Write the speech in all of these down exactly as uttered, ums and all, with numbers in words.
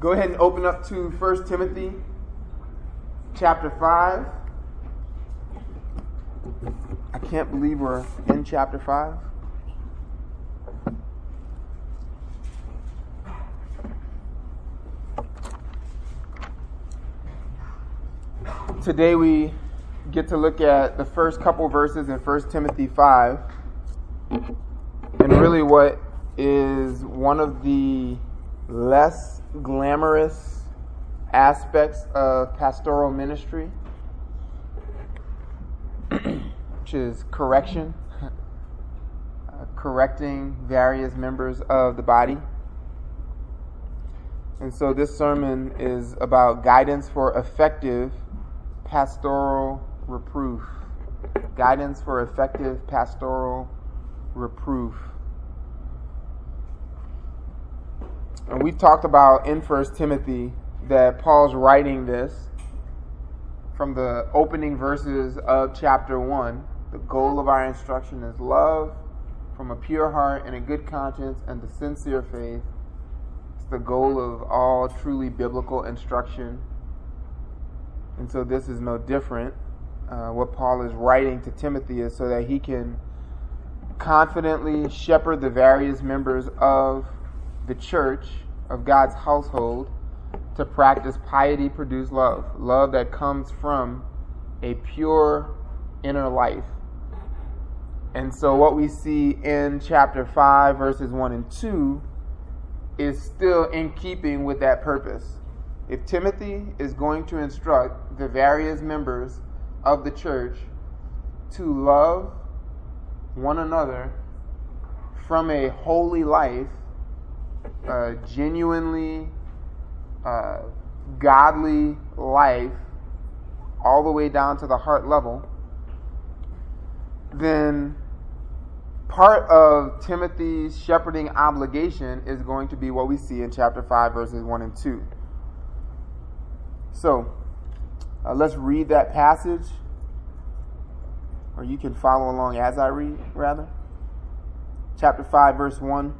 Go ahead and open up to First Timothy chapter five. I can't believe we're in chapter five. Today we get to look at the first couple verses in First Timothy five, and really what is one of the less glamorous aspects of pastoral ministry, which is correction, uh, correcting various members of the body. And so this sermon is about guidance for effective pastoral reproof. Guidance for effective pastoral reproof. And we've talked about in First Timothy that Paul's writing this from the opening verses of chapter one. The goal of our instruction is love from a pure heart and a good conscience and the sincere faith. It's the goal of all truly biblical instruction. And so this is no different. Uh, what Paul is writing to Timothy is so that he can confidently shepherd the various members of the church, of God's household, to practice piety-produced love. Love that comes from a pure inner life. And so what we see in chapter five, verses one and two, is still in keeping with that purpose. If Timothy is going to instruct the various members of the church to love one another from a holy life, a genuinely uh, godly life, all the way down to the heart level, then part of Timothy's shepherding obligation is going to be what we see in chapter five, verses one and two. So, uh, let's read that passage, or you can follow along as I read, rather. Chapter five, verse one.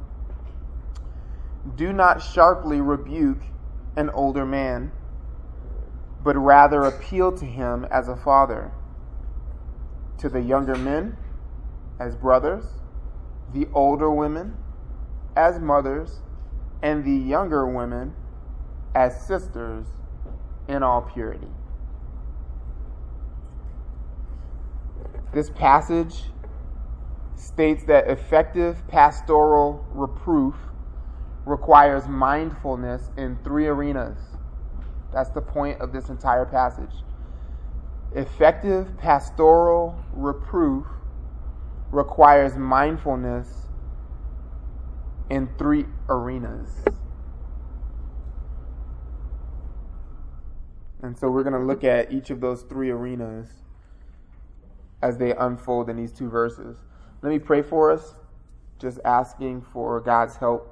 Do not sharply rebuke an older man, but rather appeal to him as a father. To the younger men, as brothers, the older women, as mothers, and the younger women, as sisters, in all purity. This passage states that effective pastoral reproof requires mindfulness in three arenas. That's the point of this entire passage. Effective pastoral reproof requires mindfulness in three arenas. And so we're going to look at each of those three arenas as they unfold in these two verses. Let me pray for us, just asking for God's help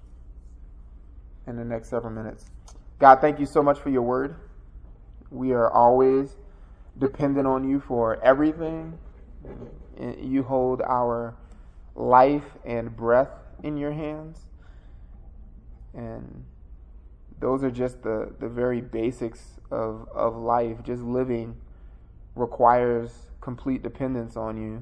in the next several minutes. God, thank you so much for your word. We are always dependent on you for everything. You hold our life and breath in your hands. And those are just the, the very basics of, of life. Just living requires complete dependence on you.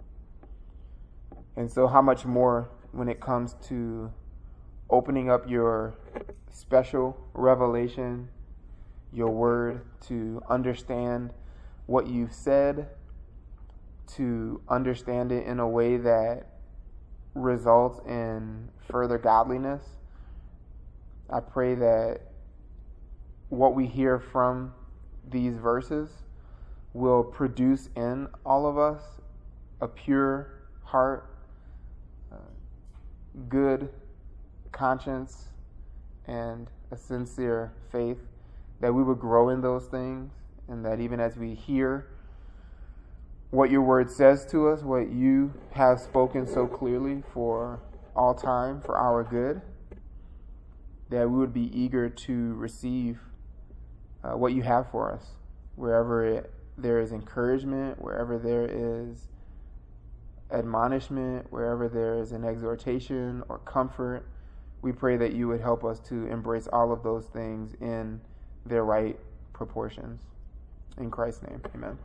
And so how much more when it comes to opening up your special revelation, your word, to understand what you've said, to understand it in a way that results in further godliness. I pray that what we hear from these verses will produce in all of us a pure heart, uh, good conscience, and a sincere faith, that we would grow in those things, and that even as we hear what your word says to us, what you have spoken so clearly for all time, for our good, that we would be eager to receive uh, what you have for us, wherever it, there is encouragement, wherever there is admonishment, wherever there is an exhortation or comfort, we pray that you would help us to embrace all of those things in their right proportions. In Christ's name, amen.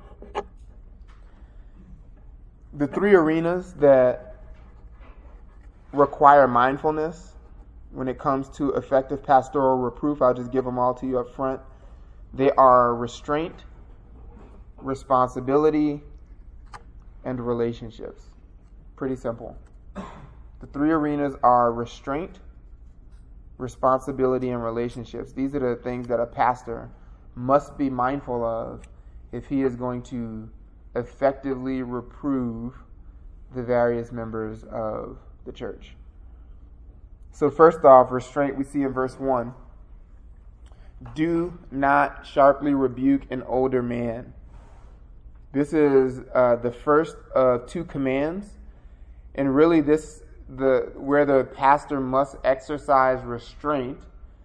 The three arenas that require mindfulness when it comes to effective pastoral reproof, I'll just give them all to you up front. They are restraint, responsibility, and relationships. Pretty simple. The three arenas are restraint, responsibility, and relationships. These are the things that a pastor must be mindful of if he is going to effectively reprove the various members of the church. So first off, restraint we see in verse one. Do not sharply rebuke an older man. This is uh, the first of two commands, and really this the where the pastor must exercise restraint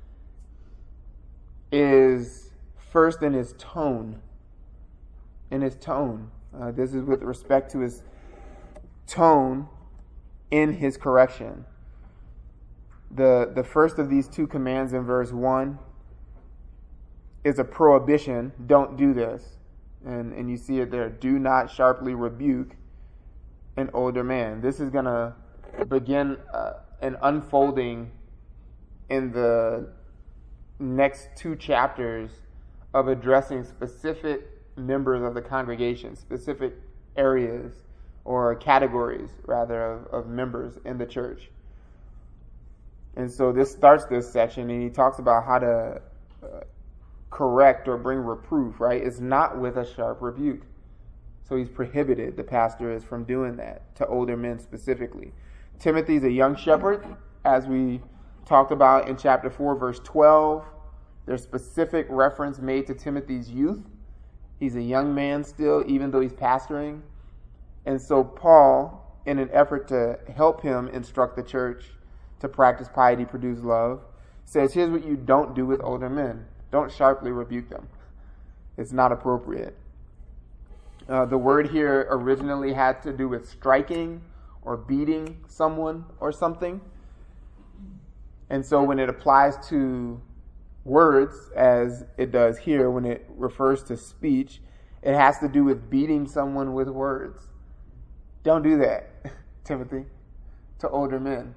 is first in his tone. In his tone. Uh, this is with respect to his tone in his correction. The the first of these two commands in verse one is a prohibition. Don't do this. And and you see it there. Do not sharply rebuke an older man. This is going to begin uh, an unfolding in the next two chapters of addressing specific members of the congregation, specific areas or categories, rather, of, of members in the church. And so this starts this section, and he talks about how to uh, correct or bring reproof, right? It's not with a sharp rebuke. So he's prohibited, the pastor is, from doing that to older men specifically. Timothy's a young shepherd, as we talked about in chapter four, verse twelve. There's specific reference made to Timothy's youth. He's a young man still, even though he's pastoring. And so Paul, in an effort to help him instruct the church to practice piety, produce love, says, here's what you don't do with older men. Don't sharply rebuke them. It's not appropriate. Uh, the word here originally had to do with striking or beating someone or something. And so when it applies to words, as it does here, when it refers to speech, it has to do with beating someone with words. Don't do that, Timothy, to older men.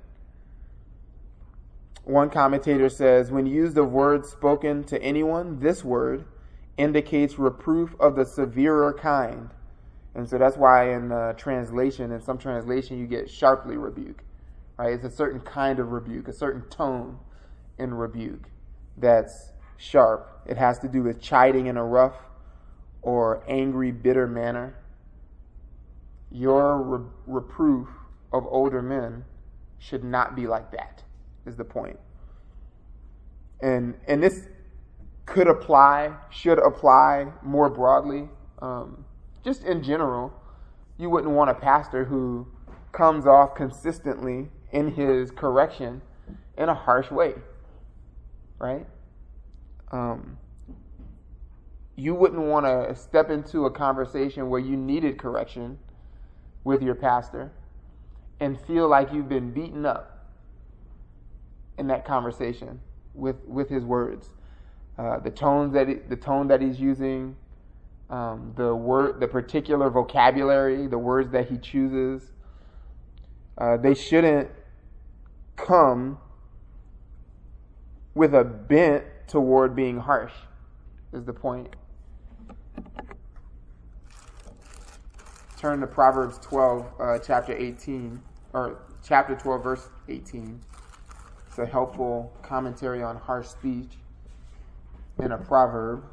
One commentator says, when used of words spoken to anyone, this word indicates reproof of the severer kind. And so that's why in uh, translation, in some translation, you get sharply rebuke. Right? It's a certain kind of rebuke, a certain tone in rebuke that's sharp. It has to do with chiding in a rough or angry, bitter manner. Your re- reproof of older men should not be like that, is the point. And and this could apply, should apply more broadly. Um, just in general, you wouldn't want a pastor who comes off consistently in his correction in a harsh way, right? Um, you wouldn't want to step into a conversation where you needed correction with your pastor and feel like you've been beaten up in that conversation with with his words, uh, the tones that he, the tone that he's using, um, the word, the particular vocabulary, the words that he chooses. Uh, they shouldn't come with a bent toward being harsh, is the point. Turn to Proverbs twelve, uh, chapter eighteen, or chapter twelve, verse eighteen. It's a helpful commentary on harsh speech in a proverb.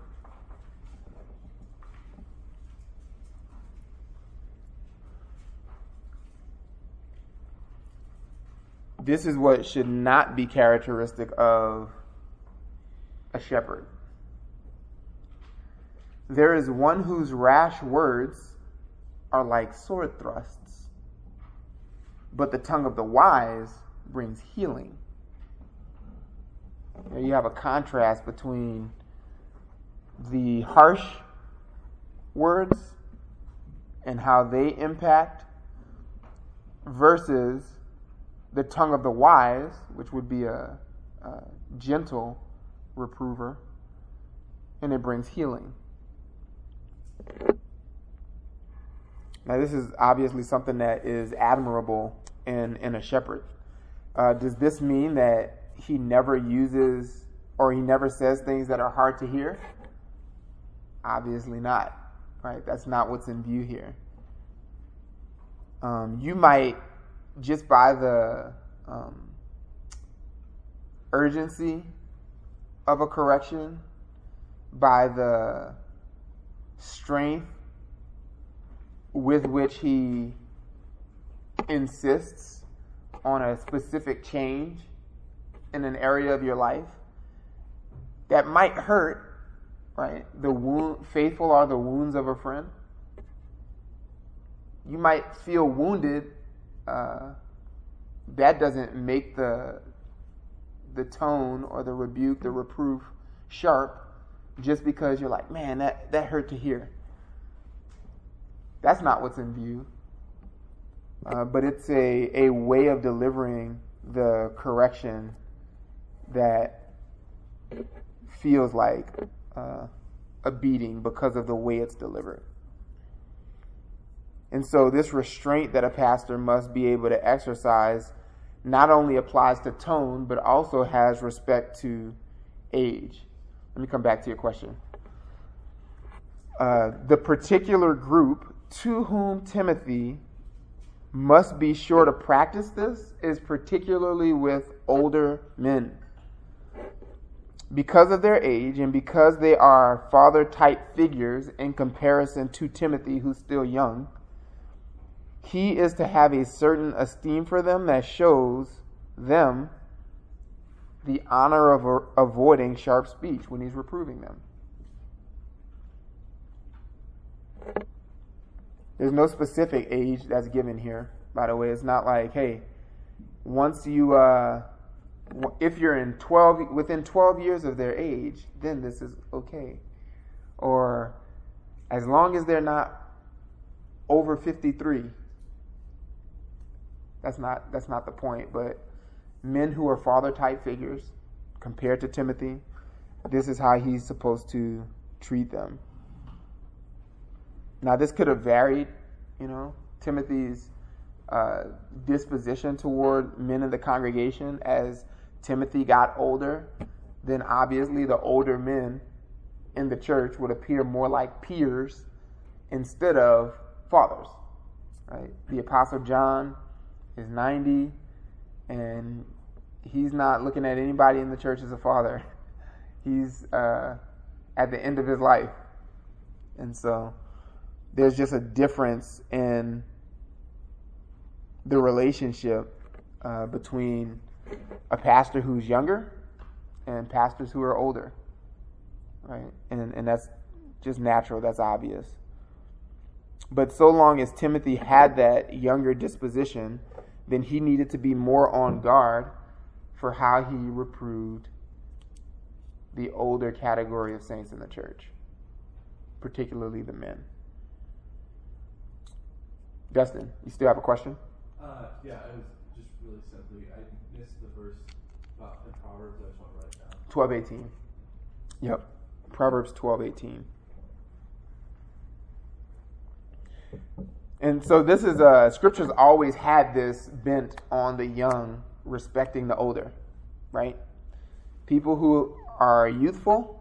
This is what should not be characteristic of a shepherd. There is one whose rash words are like sword thrusts, but the tongue of the wise brings healing. There you have a contrast between the harsh words and how they impact versus the tongue of the wise, which would be a, a gentle reprover, and it brings healing. Now, this is obviously something that is admirable in, in a shepherd. Uh, does this mean that he never uses or he never says things that are hard to hear? Obviously not, right? That's not what's in view here. Um, you might, just by the um, urgency of a correction, by the strength with which he insists on a specific change in an area of your life, that might hurt, right? The wound, faithful are the wounds of a friend. You might feel wounded. Uh, that doesn't make the the tone or the rebuke, the reproof sharp, just because you're like, man, that, that hurt to hear. That's not what's in view. Uh, but it's a, a way of delivering the correction that feels like uh, a beating because of the way it's delivered. And so this restraint that a pastor must be able to exercise not only applies to tone, but also has respect to age. Let me come back to your question. Uh, the particular group to whom Timothy must be sure to practice this is particularly with older men. Because of their age and because they are father-type figures in comparison to Timothy, who's still young, he is to have a certain esteem for them that shows them the honor of avoiding sharp speech when he's reproving them. There's no specific age that's given here, by the way. It's not like, hey, once you, uh, if you're in twelve, within twelve years of their age, then this is okay. Or as long as they're not over fifty-three. That's not, that's not the point, but men who are father-type figures, compared to Timothy, this is how he's supposed to treat them. Now, this could have varied, you know, Timothy's uh, disposition toward men in the congregation as Timothy got older. Then obviously the older men in the church would appear more like peers instead of fathers, right? The Apostle John is ninety, and he's not looking at anybody in the church as a father. He's uh, at the end of his life. And so there's just a difference in the relationship uh, between a pastor who's younger and pastors who are older, right? And and that's just natural, that's obvious. But so long as Timothy had that younger disposition, then he needed to be more on guard for how he reproved the older category of saints in the church, particularly the men. Dustin, you still have a question? Uh, yeah, I was just really simply, I missed the verse about in Proverbs. I just want to write it down. twelve eighteen. Yep. Proverbs twelve eighteen. And so this is, uh, Scripture's always had this bent on the young respecting the older, right? People who are youthful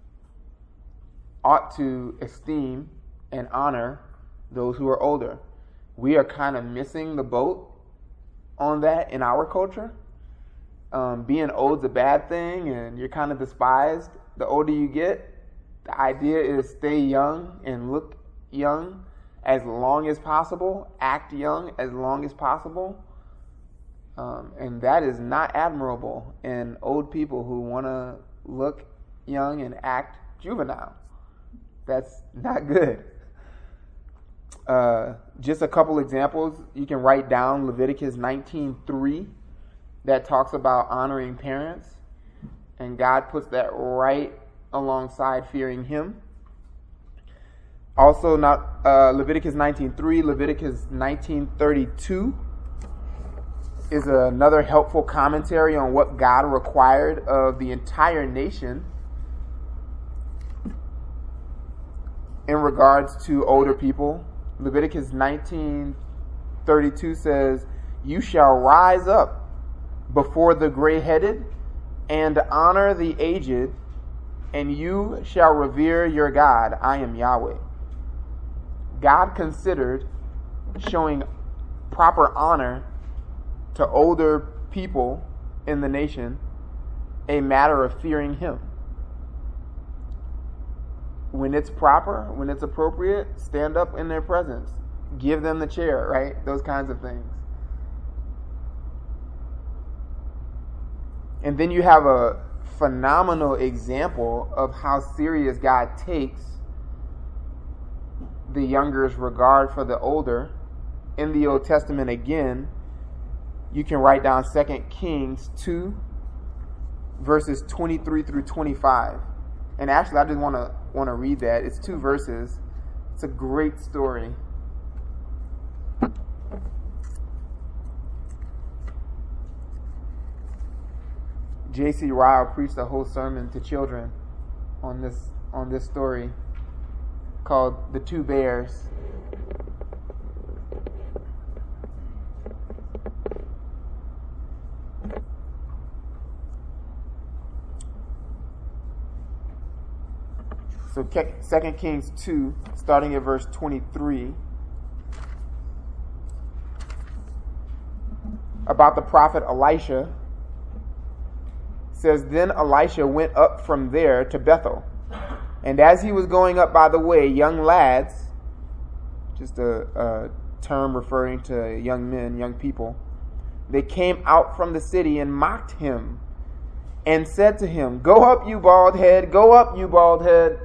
ought to esteem and honor those who are older. We are kind of missing the boat on that in our culture. Um, being old's a bad thing, and you're kind of despised the older you get. The idea is stay young and look young as long as possible, act young as long as possible. Um, and that is not admirable in old people who want to look young and act juvenile. That's not good. Uh, just a couple examples. You can write down Leviticus nineteen three that talks about honoring parents, and God puts that right alongside fearing Him. Also, not uh, Leviticus nineteen three, Leviticus nineteen thirty-two is another helpful commentary on what God required of the entire nation in regards to older people. Leviticus nineteen thirty-two says, "You shall rise up before the gray-headed and honor the aged, and you shall revere your God. I am Yahweh." God considered showing proper honor to older people in the nation a matter of fearing Him. When it's proper, when it's appropriate, stand up in their presence. Give them the chair, right? Those kinds of things. And then you have a phenomenal example of how serious God takes the younger's regard for the older. In the Old Testament again, you can write down Second Kings two, verses twenty-three through twenty-five. And actually, I just want to want to read that. It's two verses. It's a great story. J C Ryle preached a whole sermon to children on this on this story called "The Two Bears." So Second Kings two, starting at verse twenty-three, about the prophet Elisha, says, "Then Elisha went up from there to Bethel, and as he was going up by the way, young lads," just a, a term referring to young men, young people, "they came out from the city and mocked him and said to him, 'Go up, you bald head, go up, you bald head.'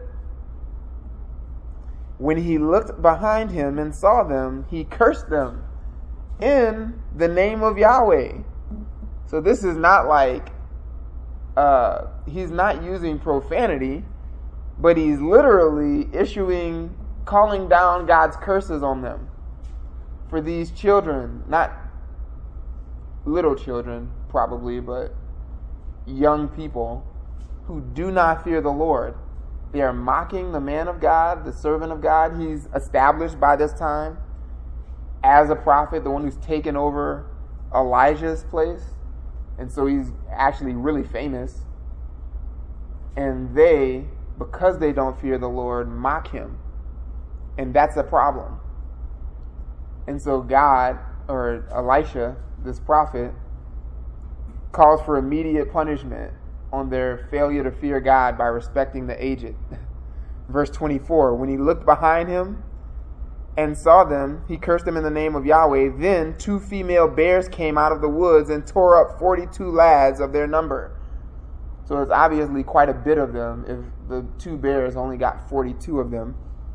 When he looked behind him and saw them, he cursed them in the name of Yahweh." So this is not like, uh, he's not using profanity, but he's literally issuing, calling down God's curses on them. For these children, not little children probably, but young people who do not fear the Lord. They are mocking the man of God, the servant of God. He's established by this time as a prophet, the one who's taken over Elijah's place. And so he's actually really famous. And they, because they don't fear the Lord, mock him. And that's a problem. And so God, or Elisha, this prophet, calls for immediate punishment on their failure to fear God by respecting the aged. Verse twenty-four, when he looked behind him and saw them, he cursed them in the name of Yahweh. Then two female bears came out of the woods and tore up forty-two lads of their number. So it's obviously quite a bit of them if the two bears only got forty-two of them.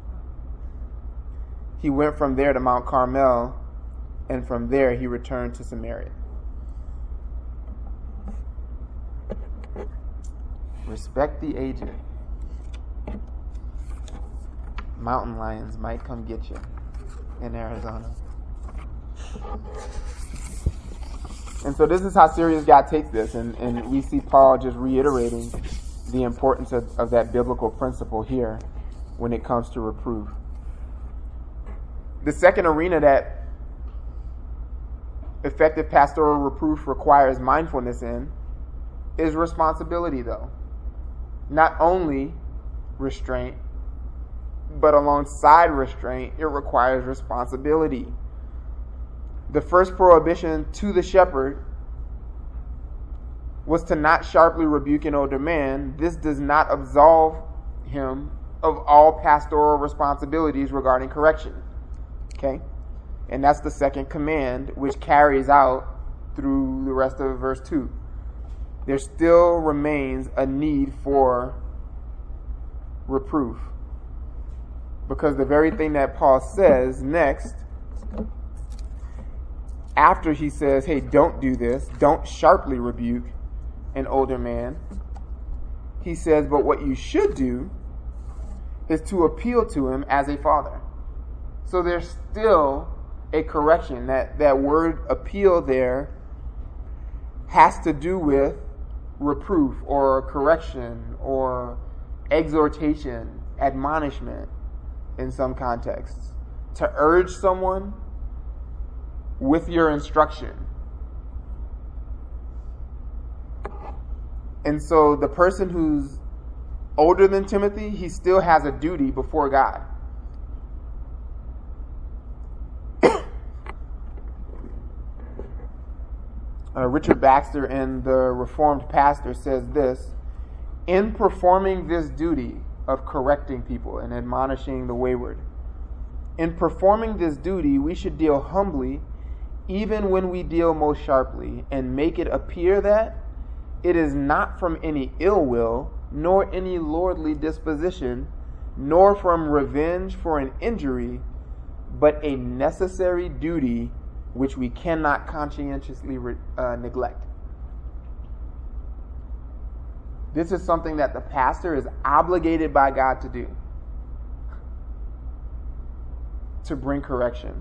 He went from there to Mount Carmel, and from there he returned to Samaria. Respect the aged. Mountain lions might come get you in Arizona. And so this is how serious God takes this. And, and we see Paul just reiterating the importance of, of that biblical principle here when it comes to reproof. The second arena that effective pastoral reproof requires mindfulness in is responsibility, though. Not only restraint, but alongside restraint, it requires responsibility. The first prohibition to the shepherd was to not sharply rebuke an older man. This does not absolve him of all pastoral responsibilities regarding correction. Okay? And that's the second command, which carries out through the rest of verse two. There still remains a need for reproof. Because the very thing that Paul says next, after he says, hey, don't do this, don't sharply rebuke an older man, he says, but what you should do is to appeal to him as a father. So there's still a correction. That, that word appeal there has to do with reproof or correction or exhortation, admonishment in some contexts. To urge someone with your instruction. And so the person who's older than Timothy, he still has a duty before God. uh, Richard Baxter in The Reformed Pastor says this: in performing this duty of correcting people and admonishing the wayward, in performing this duty, we should deal humbly, even when we deal most sharply, and make it appear that it is not from any ill will, nor any lordly disposition, nor from revenge for an injury, but a necessary duty which we cannot conscientiously uh, neglect. This is something that the pastor is obligated by God to do, to bring correction.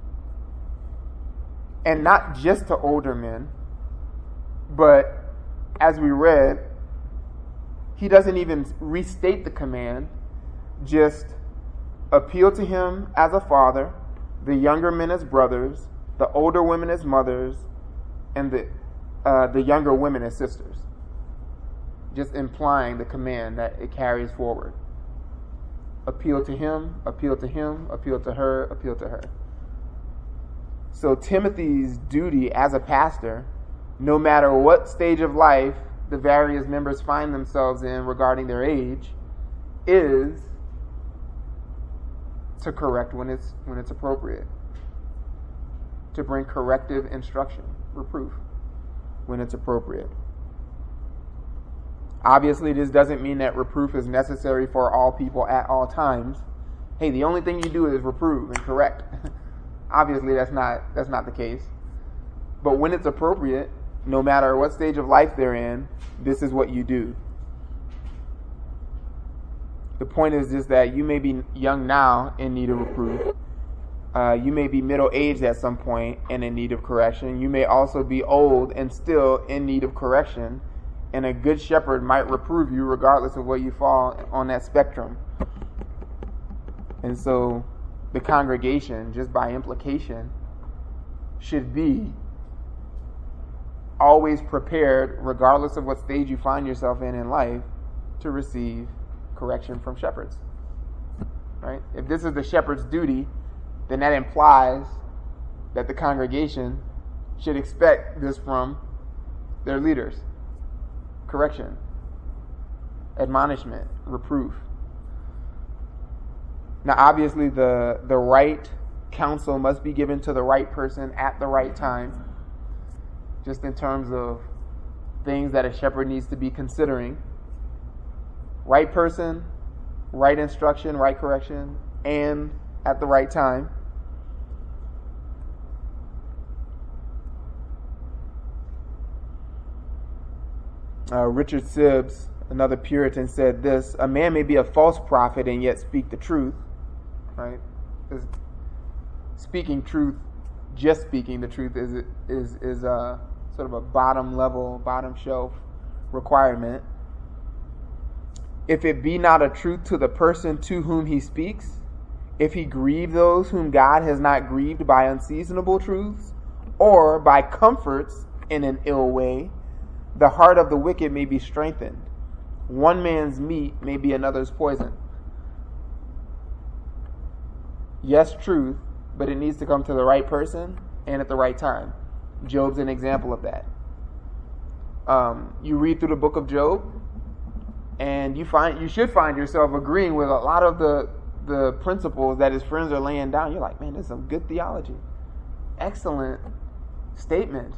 And not just to older men, but as we read, he doesn't even restate the command, just appeal to him as a father, the younger men as brothers, the older women as mothers, and the uh, the younger women as sisters. Just implying the command that it carries forward. Appeal to him, appeal to him, appeal to her, appeal to her. So Timothy's duty as a pastor, no matter what stage of life the various members find themselves in regarding their age, is to correct when it's when it's appropriate. To bring corrective instruction, reproof, when it's appropriate. Obviously, this doesn't mean that reproof is necessary for all people at all times. Hey, the only thing you do is reprove and correct. Obviously, that's not that's not the case. But when it's appropriate, no matter what stage of life they're in, this is what you do. The point is just that you may be young now in need of reproof. Uh, you may be middle-aged at some point and in need of correction. You may also be old and still in need of correction. And a good shepherd might reprove you regardless of where you fall on that spectrum. And so the congregation, just by implication, should be always prepared, regardless of what stage you find yourself in in life, to receive correction from shepherds. Right? If this is the shepherd's duty, then that implies that the congregation should expect this from their leaders. Correction, admonishment, reproof. Now, obviously, the, the right counsel must be given to the right person at the right time, just in terms of things that a shepherd needs to be considering. Right person, right instruction, right correction, and at the right time. Uh, Richard Sibbes, another Puritan, said this: a man may be a false prophet and yet speak the truth. Right? Is speaking truth, just speaking the truth, is is is a sort of a bottom level, bottom shelf requirement. If it be not a truth to the person to whom he speaks, if he grieve those whom God has not grieved by unseasonable truths, or by comforts in an ill way, the heart of the wicked may be strengthened. One man's meat may be another's poison. Yes, truth, but it needs to come to the right person and at the right time. Job's an example of that. Um, you read through the book of Job, and you find you should find yourself agreeing with a lot of the the principles that his friends are laying down. You're like, man, this is some good theology. Excellent statement.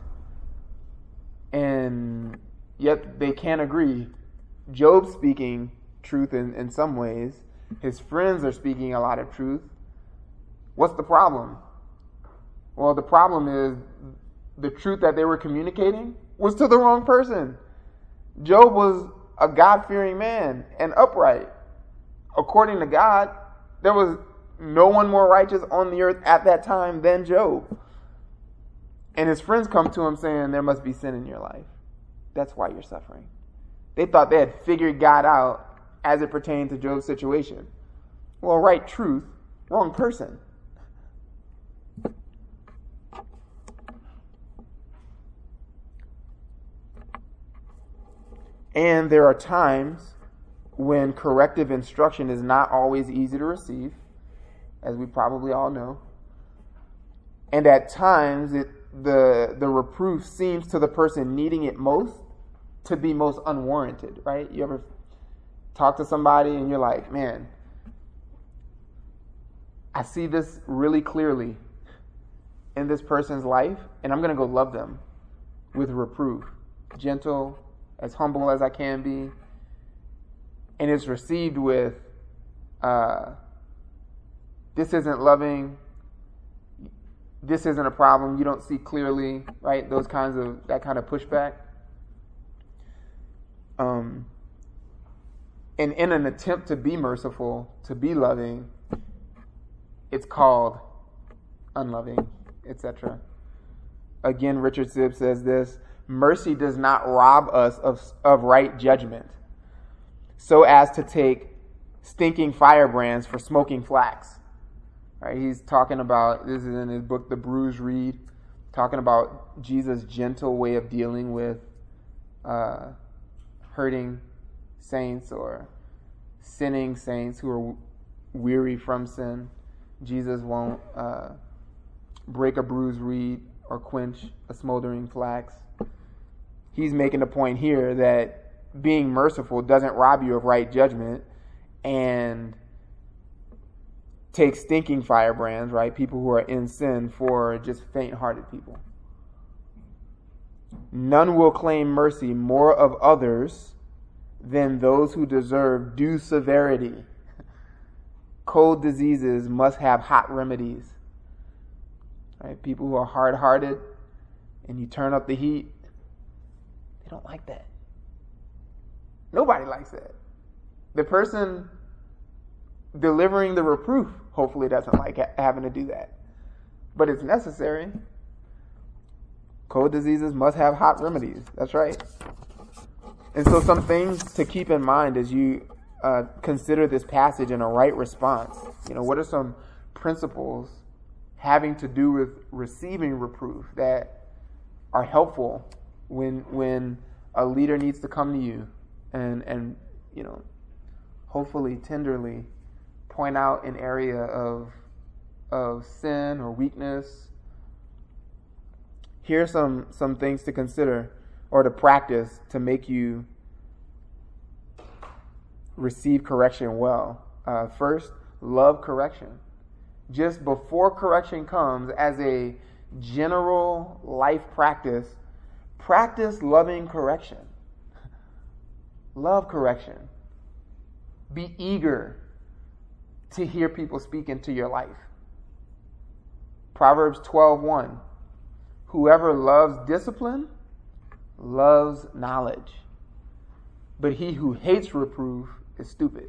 And yet they can't agree. Job's speaking truth in, in some ways. His friends are speaking a lot of truth. What's the problem? Well, the problem is the truth that they were communicating was to the wrong person. Job was a God-fearing man and upright. According to God, there was no one more righteous on the earth at that time than Job. And his friends come to him saying, there must be sin in your life. That's why you're suffering. They thought they had figured God out as it pertained to Job's situation. Well, right truth, wrong person. And there are times when corrective instruction is not always easy to receive, as we probably all know. And at times, it, the the reproof seems to the person needing it most to be most unwarranted, right? You ever talk to somebody and you're like, man, I see this really clearly in this person's life, and I'm going to go love them with reproof. Gentle, as humble as I can be. And it's received with, uh, this isn't loving, this isn't a problem, you don't see clearly, right? Those kinds of, that kind of pushback. Um, and in an attempt to be merciful, to be loving, it's called unloving, et cetera. Again, Richard Sibbes says this: mercy does not rob us of, of right judgment, so as to take stinking firebrands for smoking flax. Right? He's talking about, this is in his book, The Bruised Reed, talking about Jesus' gentle way of dealing with uh, hurting saints or sinning saints who are weary from sin. Jesus won't uh, break a bruised reed or quench a smoldering flax. He's making a point here that being merciful doesn't rob you of right judgment and take stinking firebrands, right? People who are in sin for just faint-hearted people. None will claim mercy more of others than those who deserve due severity. Cold diseases must have hot remedies. Right? People who are hard-hearted and you turn up the heat, they don't like that. Nobody likes that. The person delivering the reproof hopefully doesn't like ha- having to do that. But it's necessary. Cold diseases must have hot remedies. That's right. And so some things to keep in mind as you uh, consider this passage in a right response. You know, what are some principles having to do with receiving reproof that are helpful when when a leader needs to come to you and and you know, hopefully tenderly point out an area of of sin or weakness. Here are some some things to consider or to practice to make you receive correction well. Uh, first, love correction. Just before correction comes, as a general life practice, practice loving correction. Love correction. Be eager to hear people speak into your life. Proverbs twelve one. Whoever loves discipline loves knowledge, but he who hates reproof is stupid.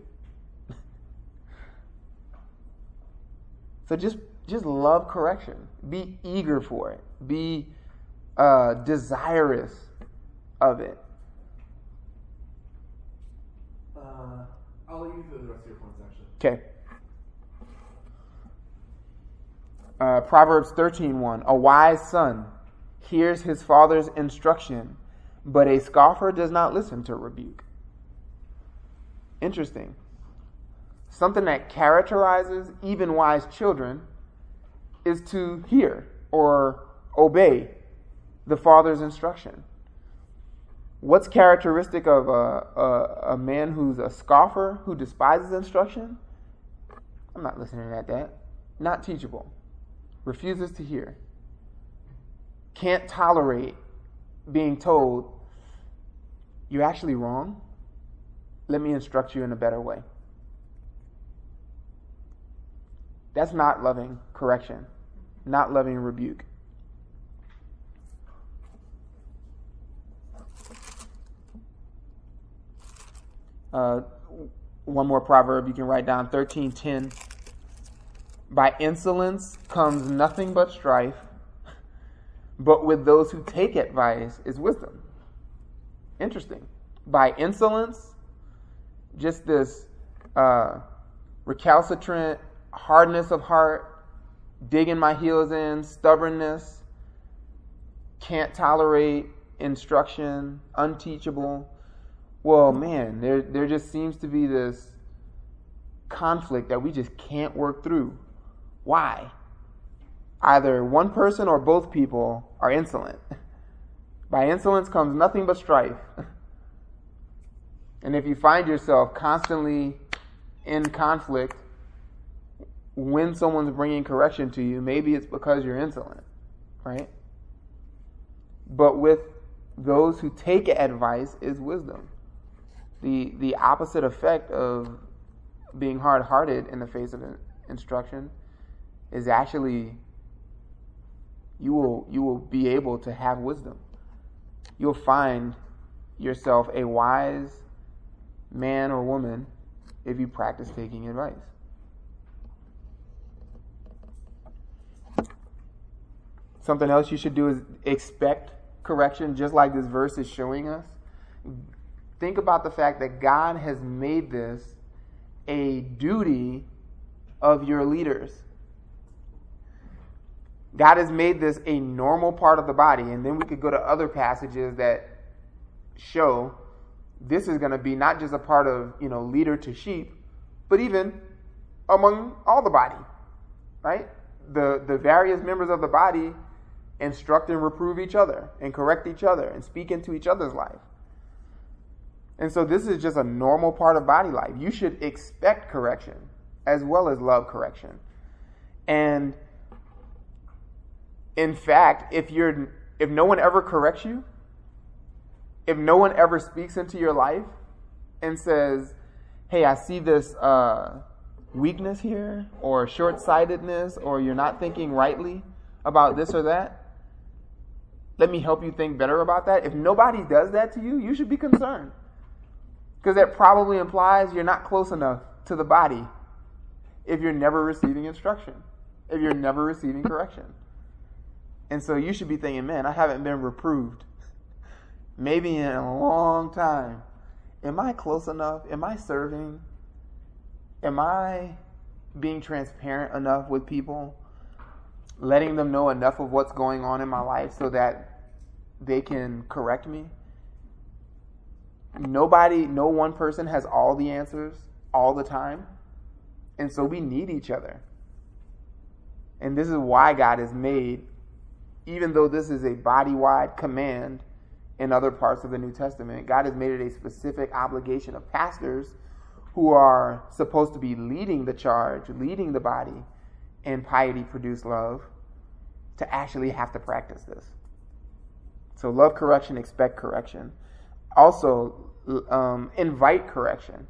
So just just love correction. Be eager for it. Be uh, desirous of it. Uh, I'll let you do the rest of your points, actually. Okay. Uh, Proverbs thirteen one. A wise son hears his father's instruction, but a scoffer does not listen to rebuke. Interesting. Something that characterizes even wise children is to hear or obey the father's instruction. What's characteristic of a, a, a man who's a scoffer, who despises instruction? I'm not listening at that. Not teachable. Refuses to hear. Can't tolerate being told, you're actually wrong. Let me instruct you in a better way. That's not loving correction, not loving rebuke. Uh, one more proverb you can write down, thirteen ten. By insolence comes nothing but strife, but with those who take advice is wisdom. Interesting. By insolence, just this uh, recalcitrant hardness of heart, digging my heels in, stubbornness, can't tolerate instruction, unteachable. Well, man, there there just seems to be this conflict that we just can't work through. Why? Either one person or both people are insolent. By insolence comes nothing but strife. And if you find yourself constantly in conflict when someone's bringing correction to you, maybe it's because you're insolent, right? But with those who take advice is wisdom. The the opposite effect of being hard-hearted in the face of instruction is actually you will you will be able to have wisdom. You'll find yourself a wise man or woman if you practice taking advice. Something else you should do is expect correction, just like this verse is showing us. Think about the fact that God has made this a duty of your leaders. God has made this a normal part of the body, and then we could go to other passages that show this is going to be not just a part of, you know, leader to sheep, but even among all the body, right? The the various members of the body instruct and reprove each other and correct each other and speak into each other's life. And so this is just a normal part of body life. You should expect correction as well as love correction. And in fact, if you're if no one ever corrects you, if no one ever speaks into your life and says, hey, I see this uh, weakness here, or short-sightedness, or you're not thinking rightly about this or that, let me help you think better about that. If nobody does that to you, you should be concerned. Because that probably implies you're not close enough to the body if you're never receiving instruction, if you're never receiving correction. And so you should be thinking, man, I haven't been reproved maybe in a long time. Am I close enough? Am I serving? Am I being transparent enough with people? Letting them know enough of what's going on in my life so that they can correct me? Nobody, no one person has all the answers all the time. And so we need each other. And this is why God has made, even though this is a body-wide command in other parts of the New Testament, God has made it a specific obligation of pastors who are supposed to be leading the charge, leading the body in piety-produced love, to actually have to practice this. So love correction, expect correction. Also, um, invite correction.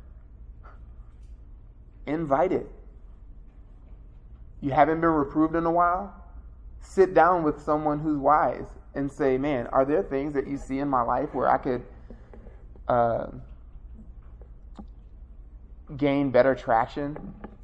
Invite it. You haven't been reproved in a while? Sit down with someone who's wise and say, man, are there things that you see in my life where I could uh, gain better traction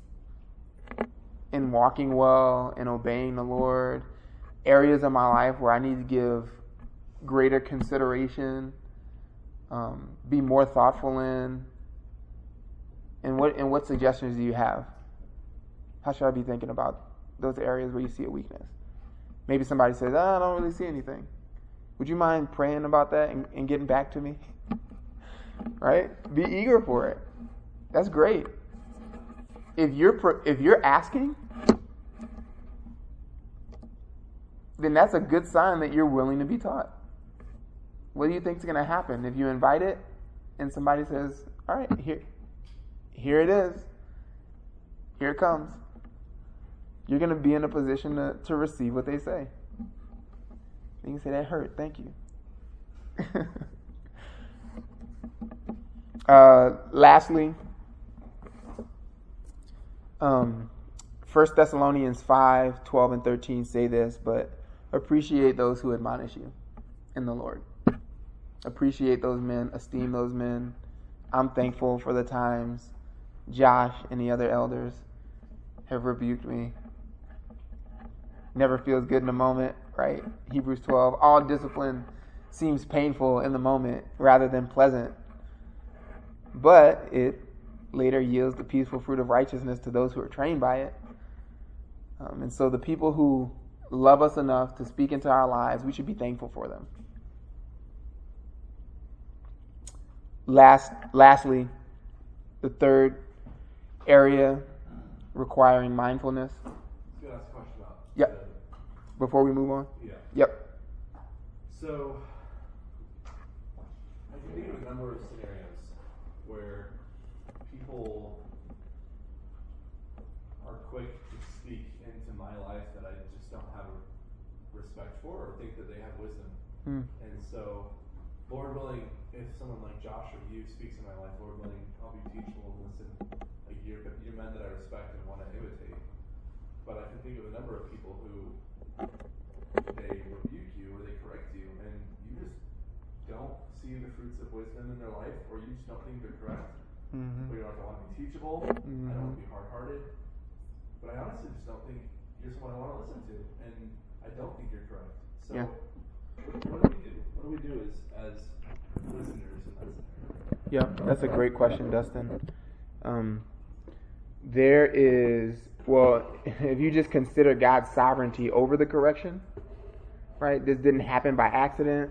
in walking well and obeying the Lord? Areas of my life where I need to give greater consideration, um, be more thoughtful in? And what and what suggestions do you have? How should I be thinking about those areas where you see a weakness? Maybe somebody says, oh, I don't really see anything. Would you mind praying about that and, and getting back to me? Right? Be eager for it. That's great. If you're if you're asking, then that's a good sign that you're willing to be taught. What do you think is going to happen if you invite it and somebody says, all right, here, here it is. Here it comes. You're going to be in a position to, to receive what they say. You can say, that hurt. Thank you. uh, lastly, um, First Thessalonians five, twelve, and thirteen say this, but appreciate those who admonish you in the Lord. Appreciate those men, esteem those men. I'm thankful for the times Josh and the other elders have rebuked me. never feels good in the moment, right? Hebrews twelve, all discipline seems painful in the moment rather than pleasant, but it later yields the peaceful fruit of righteousness to those who are trained by it. Um, and so the people who love us enough to speak into our lives, we should be thankful for them. Last, lastly, the third area requiring mindfulness. I was going to ask a question about. Yep. Before we move on? Yeah. Yep. So, I can think of a number of scenarios where people are quick to speak into my life that I just don't have respect for or think that they have wisdom. Hmm. And so, Lord willing, if someone like Josh or you speaks in my life, Lord willing, I'll be teachable and listen a year, but you're men that I respect and want to imitate. But I can think of a number of people who they rebuke you or they correct you, and you just don't see the fruits of wisdom in their life, or you just don't think they're correct. Mm-hmm. Or you don't want to be teachable. Mm-hmm. I don't want to be hard-hearted. But I honestly just don't think you're someone I want to listen to, and I don't think you're correct. So, yeah. what do we do? What do we do as as listeners in that scenario? Yeah, that's a great question, Dustin. Um, there is, well, if you just consider God's sovereignty over the correction, right? This didn't happen by accident.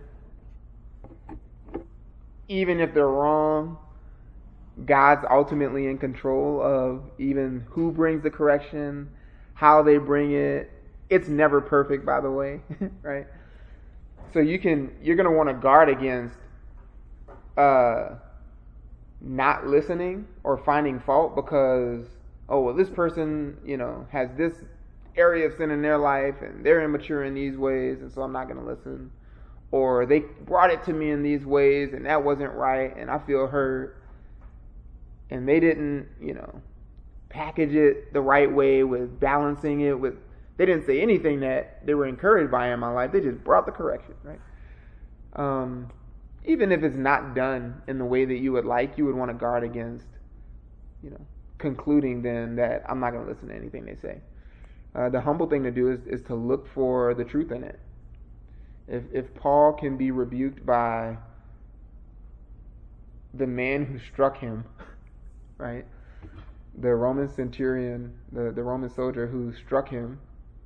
Even if they're wrong, God's ultimately in control of even who brings the correction, how they bring it. It's never perfect, by the way, right? So you can, you're going to want to guard against uh, not listening or finding fault because, oh, well, this person, you know, has this area of sin in their life and they're immature in these ways, and so I'm not going to listen. Or they brought it to me in these ways and that wasn't right and I feel hurt. And they didn't, you know, package it the right way with balancing it with, they didn't say anything that they were encouraged by in my life. They just brought the correction, right? Um, even if it's not done in the way that you would like, you would want to guard against, you know, concluding then that I'm not going to listen to anything they say. Uh, the humble thing to do is, is to look for the truth in it. If if Paul can be rebuked by the man who struck him, right? The Roman centurion, the, the Roman soldier who struck him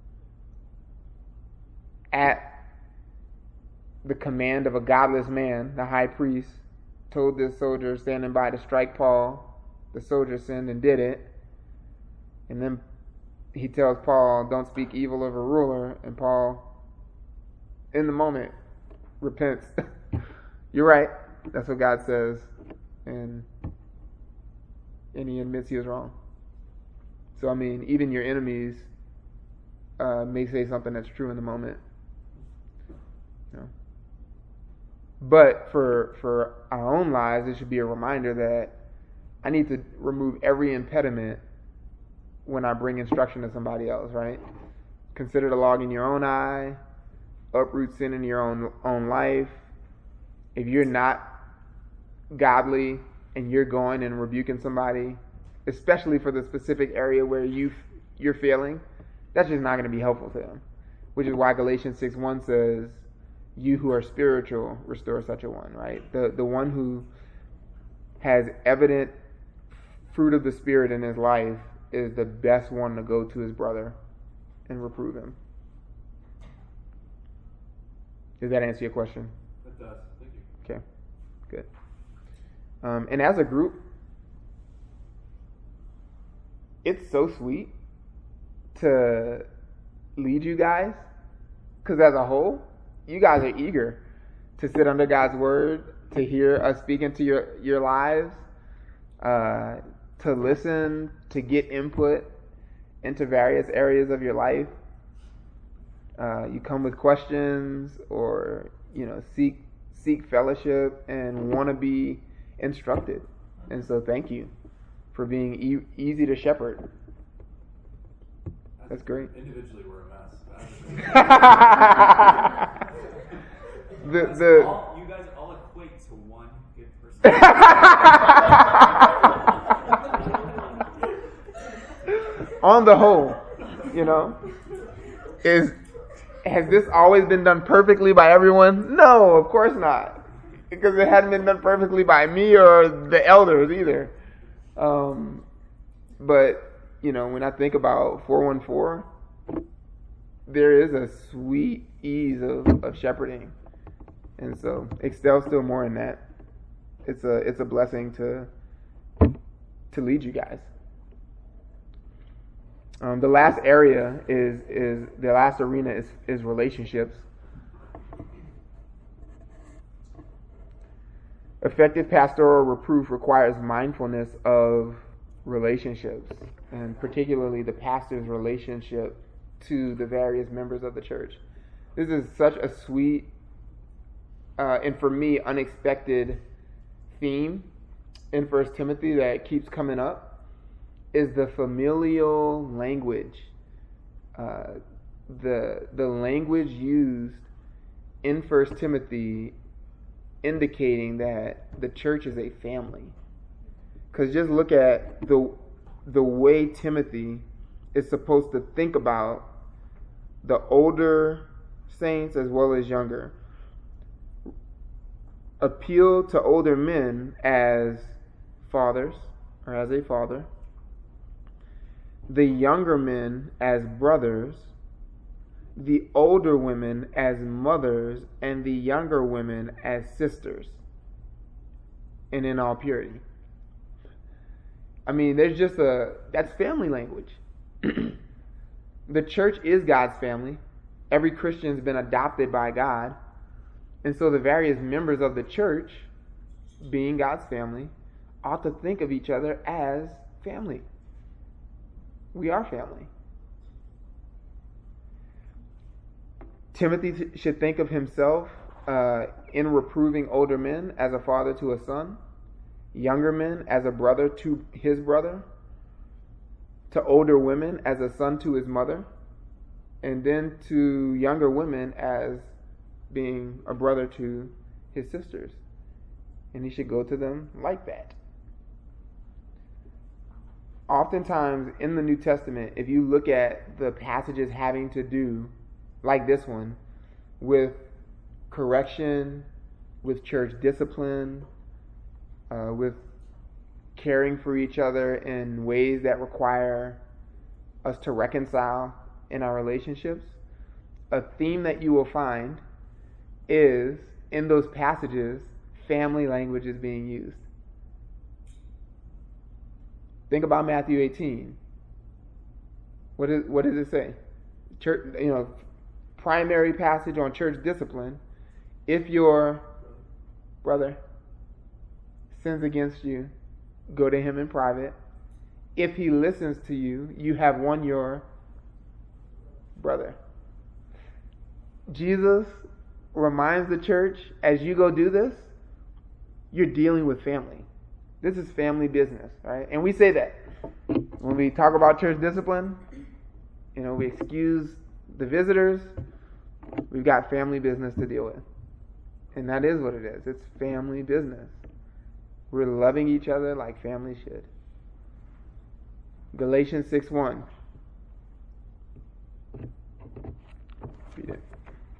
at the command of a godless man, the high priest, told this soldier standing by to strike Paul. The soldier sinned and did it. And then he tells Paul, don't speak evil of a ruler. And Paul, in the moment, repents. You're right. That's what God says. And and he admits he was wrong. So, I mean, even your enemies uh, may say something that's true in the moment. You know? But for for our own lives, it should be a reminder that I need to remove every impediment when I bring instruction to somebody else, right? Consider the log in your own eye, uproot sin in your own own life. If you're not godly and you're going and rebuking somebody, especially for the specific area where you you're failing, that's just not going to be helpful to them. Which is why Galatians six one says, "You who are spiritual, restore such a one." Right? The the one who has evident fruit of the Spirit in his life is the best one to go to his brother and reprove him. Does that answer your question? It does. Thank you. Okay, good. Um, and as a group, it's so sweet to lead you guys, because as a whole, you guys are eager to sit under God's word, to hear us speak into your, your lives, uh, to listen, to get input into various areas of your life. Uh, you come with questions or, you know, seek seek fellowship and want to be instructed. And so thank you for being e- easy to shepherd. That's great. Individually, we're a mess. the the all, you guys all equate to one good person. On the whole, you know. is has this always been done perfectly by everyone? No, of course not, because it hadn't been done perfectly by me or the elders either. Um, but you know, when I think about four one four, there is a sweet ease of, of shepherding, and so excel still more in that. It's a it's a blessing to to lead you guys. Um, the last area is is the last arena is is relationships. Effective pastoral reproof requires mindfulness of relationships, and particularly the pastor's relationship to the various members of the church. This is such a sweet uh, and for me unexpected theme in First Timothy that keeps coming up. Is the familial language, uh, the the language used in First Timothy, indicating that the church is a family. Because just look at the the way Timothy is supposed to think about the older saints as well as younger. Appeal to older men as fathers, or as a father. The younger men as brothers, the older women as mothers, and the younger women as sisters, and in all purity. I mean, there's just a, that's family language. The church is God's family. Every Christian's been adopted by God. And so the various members of the church, being God's family, ought to think of each other as family. We are family. Timothy t- should think of himself uh, in reproving older men as a father to a son, younger men as a brother to his brother, to older women as a son to his mother, and then to younger women as being a brother to his sisters. And he should go to them like that. Oftentimes in the New Testament, if you look at the passages having to do, like this one, with correction, with church discipline, uh, with caring for each other in ways that require us to reconcile in our relationships, a theme that you will find is, in those passages, family language is being used. Think about Matthew eighteen. What is what does it say? Church, you know, primary passage on church discipline. If your brother sins against you, go to him in private. If he listens to you, you have won your brother. Jesus reminds the church, as you go do this, you're dealing with family. This is family business, right? And we say that when we talk about church discipline, you know, we excuse the visitors. We've got family business to deal with. And that is what it is. It's family business. We're loving each other like family should. Galatians six one. Read it.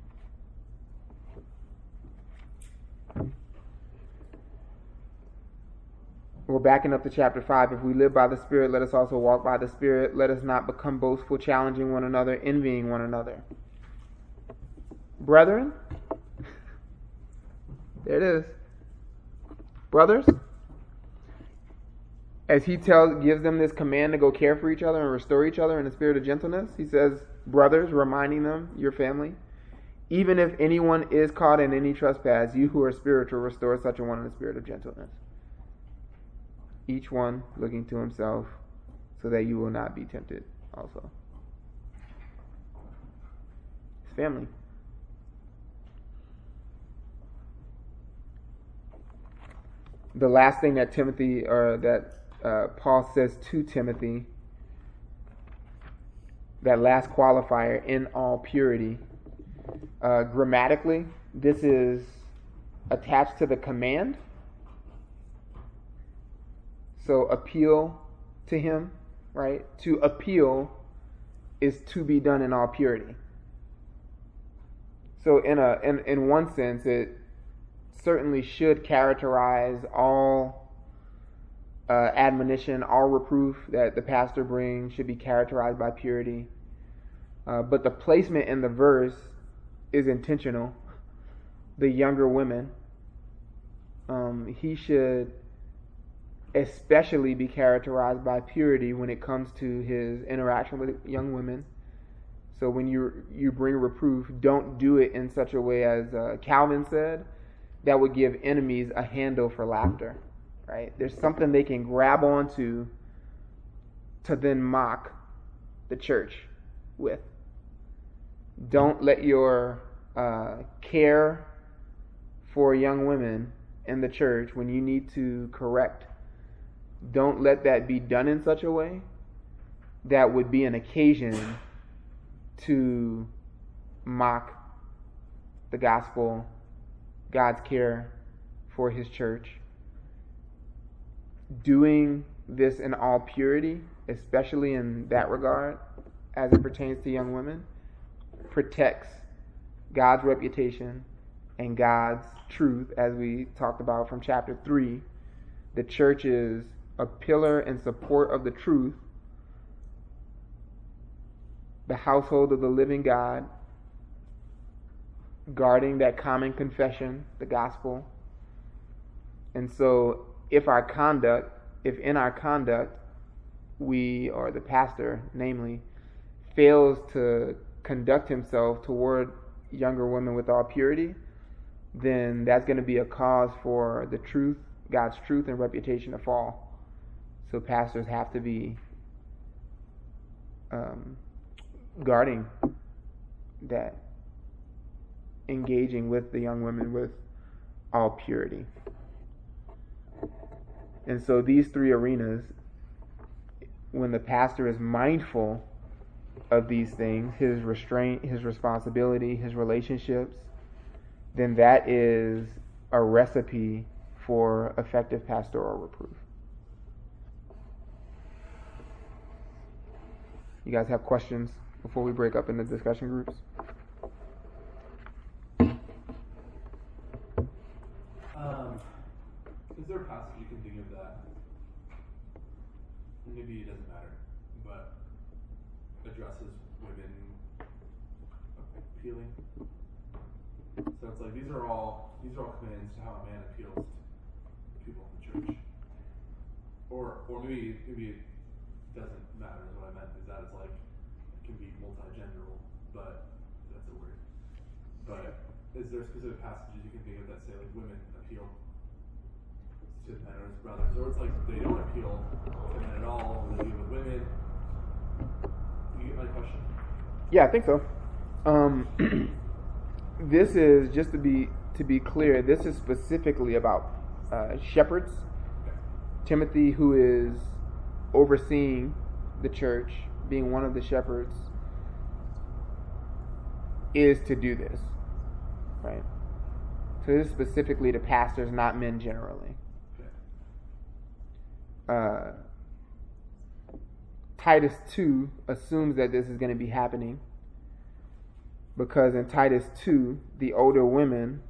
We're backing up to chapter five. If we live by the Spirit, let us also walk by the Spirit. Let us not become boastful, challenging one another, envying one another. Brethren, there it is. Brothers, as he tells, gives them this command to go care for each other and restore each other in a spirit of gentleness, he says, brothers, reminding them, your family, even if anyone is caught in any trespass, you who are spiritual, restore such a one in a spirit of gentleness. Each one looking to himself, so that you will not be tempted also. It's family. The last thing that Timothy, or that uh, Paul says to Timothy, that last qualifier, in all purity, uh, grammatically, this is attached to the command. So appeal to him, right? To appeal is to be done in all purity. So in a in, in one sense, it certainly should characterize all uh, admonition, all reproof that the pastor brings should be characterized by purity. Uh, but the placement in the verse is intentional. The younger women, um, he should especially be characterized by purity when it comes to his interaction with young women. So when you you bring reproof, don't do it in such a way as uh, Calvin said, that would give enemies a handle for laughter. Right? There's something they can grab onto to then mock the church with. Don't let your uh, care for young women in the church, when you need to correct, don't let that be done in such a way that would be an occasion to mock the gospel, God's care for his church. Doing this in all purity, especially in that regard, as it pertains to young women, protects God's reputation and God's truth, as we talked about from chapter three. The church is a pillar and support of the truth, the household of the living God, guarding that common confession, the gospel. And so if our conduct, if in our conduct we, or the pastor namely, fails to conduct himself toward younger women with all purity, then that's going to be a cause for the truth, God's truth and reputation to fall. So pastors have to be um, guarding that, engaging with the young women with all purity. And so these three arenas, when the pastor is mindful of these things, his restraint, his responsibility, his relationships, then that is a recipe for effective pastoral reproof. You guys have questions before we break up into discussion groups? Um, is there a passage you can think of that, and maybe it doesn't matter, but addresses women appealing? So it's like these are all these are all commands to how a man appeals to people in the church, or or maybe maybe it doesn't matter. Is what I meant is that it's like it can be multi-genderal, but that's a word. But is there specific passages you can think of that say like women appeal to men or as brothers, or it's like they don't appeal to men at all, or they deal with women? You get my question? Yeah, I think so. Um, this is, just to be to be clear, this is specifically about uh, shepherds. Okay. Timothy, who is overseeing the church, being one of the shepherds, is to do this, right? So this is specifically to pastors, not men generally. Okay. Uh, Titus two assumes that this is going to be happening, because in Titus two, the older women,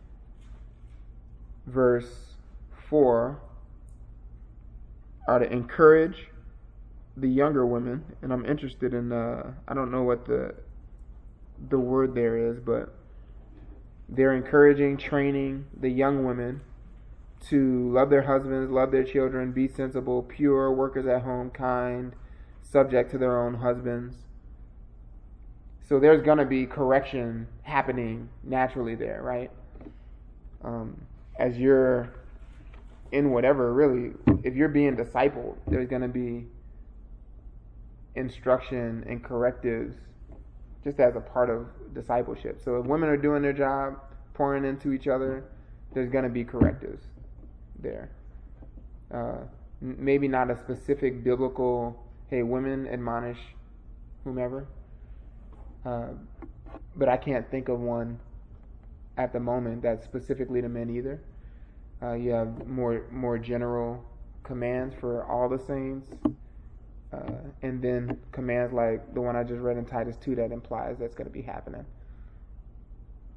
verse four, are to encourage the younger women. And I'm interested in, uh, I don't know what the the word there is, but they're encouraging, training the young women to love their husbands, love their children, be sensible, pure, workers at home, kind, subject to their own husbands. So there's going to be correction happening naturally there, right? Um, as you're in whatever, really, if you're being discipled, there's going to be instruction and correctives just as a part of discipleship. So if women are doing their job, pouring into each other, there's going to be correctives there. Uh, maybe not a specific biblical, hey, women admonish whomever. Uh, but I can't think of one at the moment that's specifically to men either. Uh, you have more more general commands for all the saints, uh, and then commands like the one I just read in Titus two that implies that's going to be happening.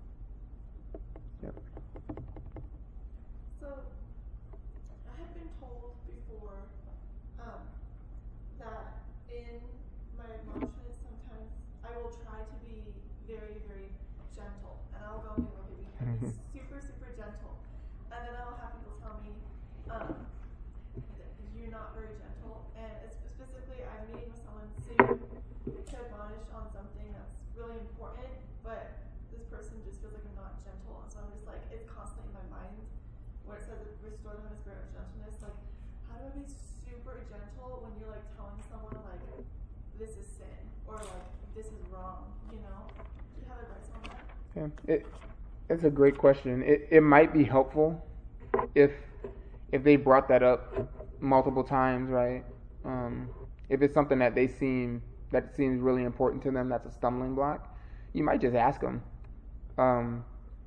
very gentle, and it's specifically I'm meeting with someone soon to admonish on something that's really important, but this person just feels like I'm not gentle, and so I'm just like, it's constantly in my mind where it says restore them in a spirit of gentleness. Like, how do I be super gentle when you're like telling someone like this is sin or like this is wrong? You know? Do you have advice on that? Yeah, it, it's a great question. It it might be helpful if if they brought that up multiple times, right? Um, if it's something that they seem that seems really important to them, that's a stumbling block. You might just ask them, um,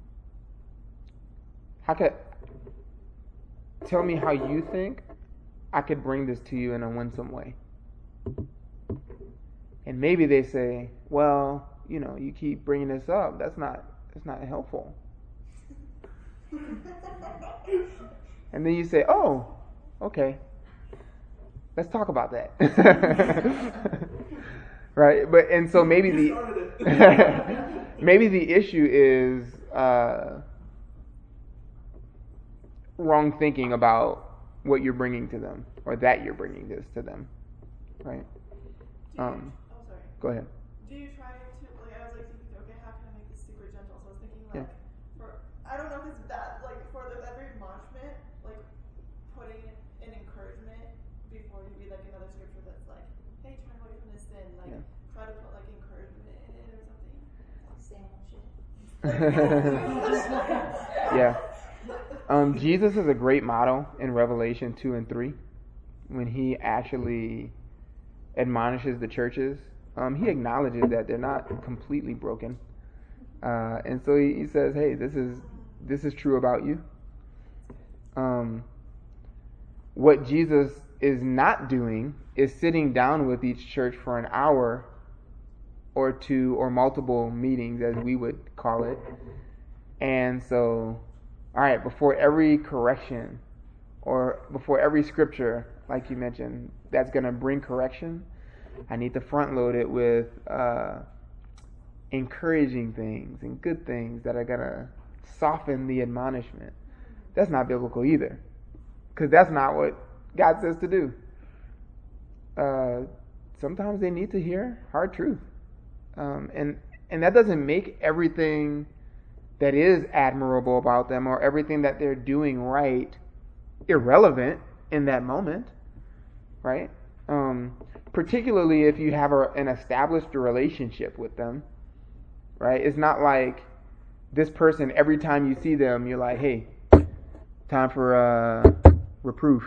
how could tell me how you think I could bring this to you in a winsome way? And maybe they say, well, you know, you keep bringing this up. That's not that's not helpful. And then you say, oh, okay, let's talk about that. Right? But and so maybe the maybe the issue is uh, wrong thinking about what you're bringing to them, or that you're bringing this to them, right? Do you, Um, oh, sorry. go ahead. Do you try to, like, I was like thinking, okay, how can I make this super gentle? So I was thinking, like, Yeah. for, I don't know if it's that, like, for the, every admonishment, like, putting an encouragement before you read, like, another scripture that's like, hey, turn away from this sin. Like, Yeah. try to put, like, encouragement in it or something. Sandwich it. Yeah. Um, Jesus is a great model in Revelation two and three when he actually admonishes the churches. Um, he acknowledges that they're not completely broken. Uh, and so he, he says, hey, this is this is true about you. Um, what Jesus is not doing is sitting down with each church for an hour or two or multiple meetings, as we would call it. And so, all right, before every correction or before every scripture, like you mentioned, that's going to bring correction, I need to front load it with uh, encouraging things and good things that are going to soften the admonishment. That's not biblical either, because that's not what God says to do. Uh, sometimes they need to hear hard truth. Um, and, and that doesn't make everything that is admirable about them or everything that they're doing right irrelevant in that moment, right? Um, particularly if you have a, an established relationship with them, right? It's not like this person, every time you see them, you're like, hey, time for uh, reproof.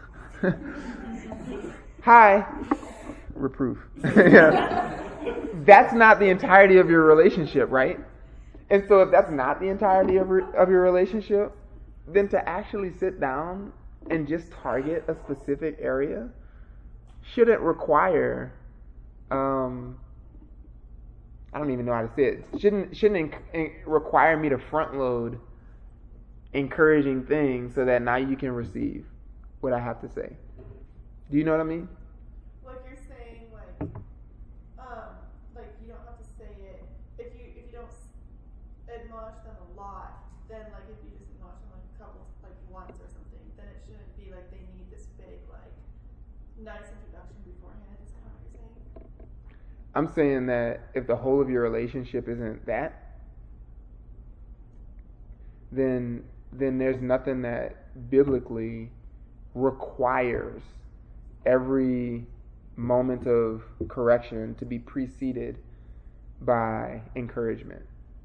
Hi, reproof. Yeah. That's not the entirety of your relationship, right? And so if that's not the entirety of, re- of your relationship, then to actually sit down and just target a specific area shouldn't require, um, I don't even know how to say it, shouldn't, shouldn't inc- in- require me to front load encouraging things so that now you can receive what I have to say. Do you know what I mean? Like you're saying, like, um, like you don't have to say it if you if you don't s- admonish them a lot. Then like if you just admonish them like a couple, like once or something, then it shouldn't be like they need this big like nice introduction beforehand. Is that what you're saying? I'm saying that if the whole of your relationship isn't that, then then there's nothing that biblically requires every moment of correction to be preceded by encouragement.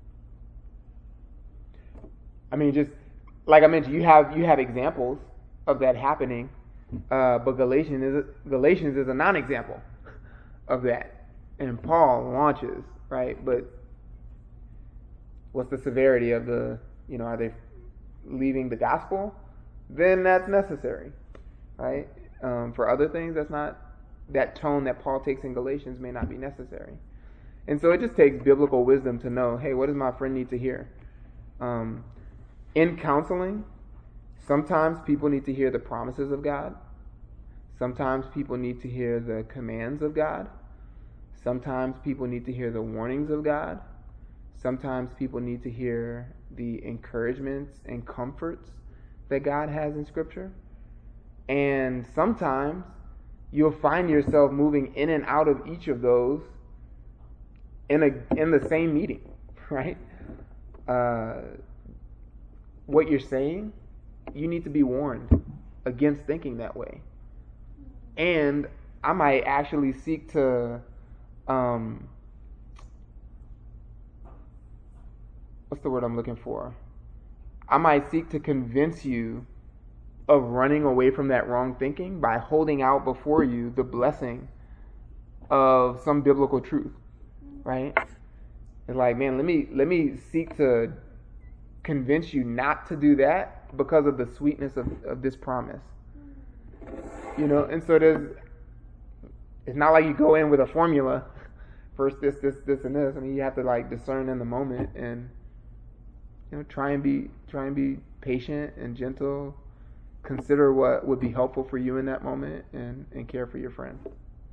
I mean, just like I mentioned, you have you have examples of that happening, uh, but Galatians is Galatians is a non-example of that, and Paul launches, right? But what's the severity of the, you know, are they leaving the gospel? Then that's necessary, right? Um, for other things, that's not, that tone that Paul takes in Galatians may not be necessary. And so it just takes biblical wisdom to know, hey, what does my friend need to hear? Um, in counseling, sometimes people need to hear the promises of God. Sometimes people need to hear the commands of God. Sometimes people need to hear the warnings of God. Sometimes people need to hear the encouragements and comforts that God has in Scripture. And sometimes you'll find yourself moving in and out of each of those in a in the same meeting, right? Uh, what you're saying, you need to be warned against thinking that way. And I might actually seek to, um, what's the word I'm looking for? I might seek to convince you of running away from that wrong thinking by holding out before you the blessing of some biblical truth, right? It's like, man, let me let me seek to convince you not to do that because of the sweetness of, of this promise. You know, and so there's, it's not like you go in with a formula, first this, this, this, and this. I mean, you have to like discern in the moment and, you know, try and be try and be patient and gentle. Consider what would be helpful for you in that moment, and, and care for your friend.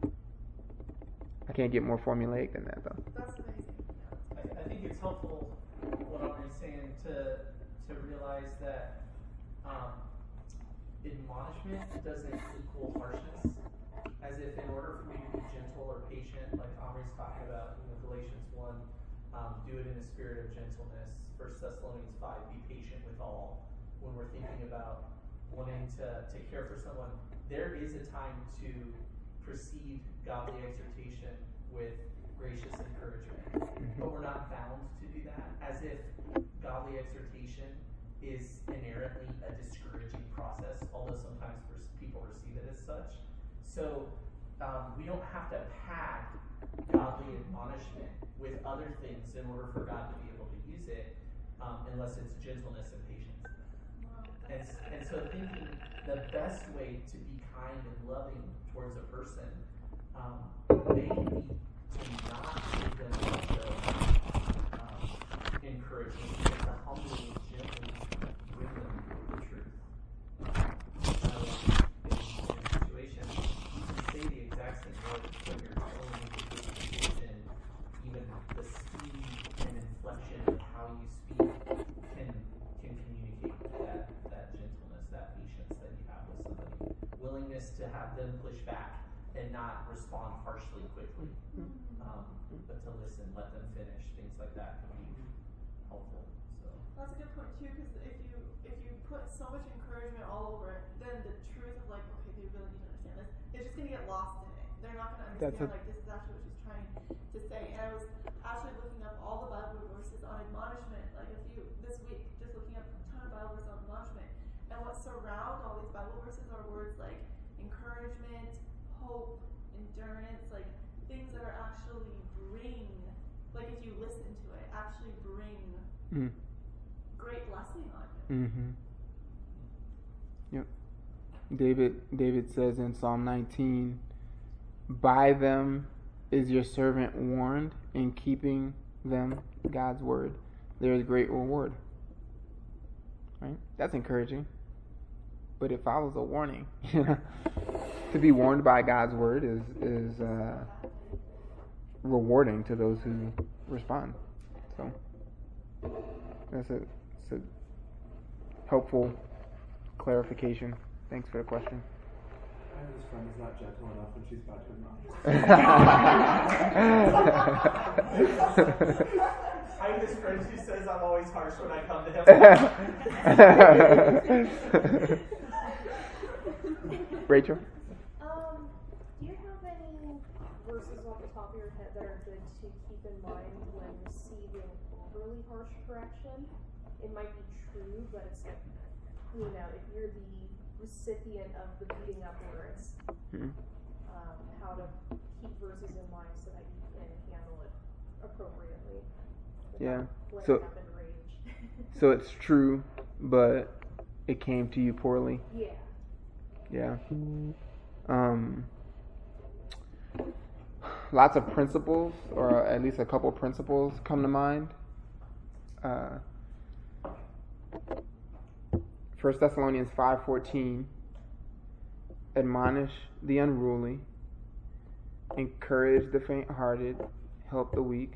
I can't get more formulaic than that, though. That's amazing. I, I think it's helpful what Aubrey's saying to to realize that um, admonishment doesn't equal harshness. As if in order for me to be gentle or patient, like Aubrey's talking about, you know, Galatians one, um, do it in a spirit of gentleness. First Thessalonians five, be patient with all. When we're thinking about wanting to, to care for someone, there is a time to precede godly exhortation with gracious encouragement. But we're not bound to do that, as if godly exhortation is inherently a discouraging process, although sometimes people receive it as such. So um, we don't have to pad godly admonishment with other things in order for God to be able to use it, um, unless it's gentleness and patience. And, and so thinking the best way to be kind and loving towards a person um, may be to not give them a bunch of um, encouragement, but to humbly and gently bring them the truth. So in, in situations, you can say the exact same words, but you're telling me the situation, even the speed and inflection of how you speak can can communicate that that gentleness, that patience that you have with somebody. Willingness to have them push back and not respond harshly quickly, um, but to listen, let them finish. Things like that can be helpful. So That's a good point too, because if you if you put so much encouragement all over it, then the truth of like, okay, they really need to understand this, it's just gonna get lost in it. They're not gonna understand That's a- like this is actually what she's trying to say. And I was actually looking up all the Bible verses on admonishment, like a few this week, just looking up a ton of Bible verses on admonishment. And what surround all these Bible verses are words like encouragement, hope, endurance, like things that are actually bring, like if you listen to it, actually bring Mm. great blessing on you. Mm-hmm. Yep. David David says in Psalm nineteen, by them is your servant warned, in keeping them God's word there is great reward. Right? That's encouraging. But it follows a warning. To be warned by God's word is is uh, rewarding to those who respond. So that's a, that's a helpful clarification. Thanks for the question. I have this friend who's not gentle enough when she's about to admonish. I have this friend who says I'm always harsh when I come to him. Rachel? Um, do you have any verses off the top of your head that are good to keep in mind when receiving overly harsh correction? It might be true, but it's like, you know, if you're the recipient of the beating up words, Mm-hmm. um, how to keep verses in mind so that you can handle it appropriately. Yeah. Without So- flaring up in rage. So it's true, but it came to you poorly. Yeah. Yeah. Um, lots of principles, or at least a couple principles, come to mind. Uh, First Thessalonians five fourteen. Admonish the unruly, encourage the faint-hearted, help the weak,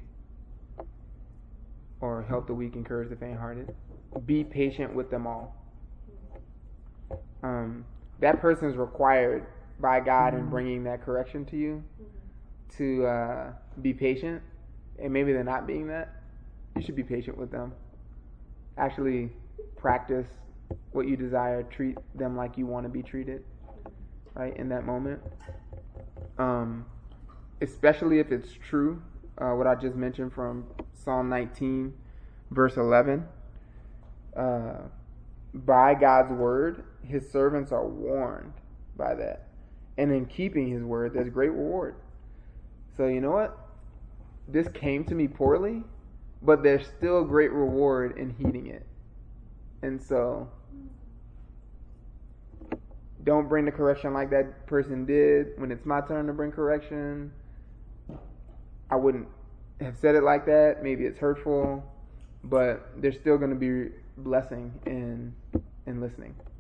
or help the weak, encourage the faint-hearted. Be patient with them all. Um, that person is required by God in bringing that correction to you Mhm. to uh, be patient, and maybe they're not being that. You should be patient with them. Actually practice what you desire. Treat them like you want to be treated, right, in that moment. Um, especially if it's true, uh, what I just mentioned from Psalm nineteen, verse eleven. Uh, by God's word, his servants are warned by that. And in keeping his word, there's great reward. So you know what? This came to me poorly, but there's still great reward in heeding it. And so don't bring the correction like that person did. When it's my turn to bring correction, I wouldn't have said it like that. Maybe it's hurtful, but there's still going to be blessing in in listening.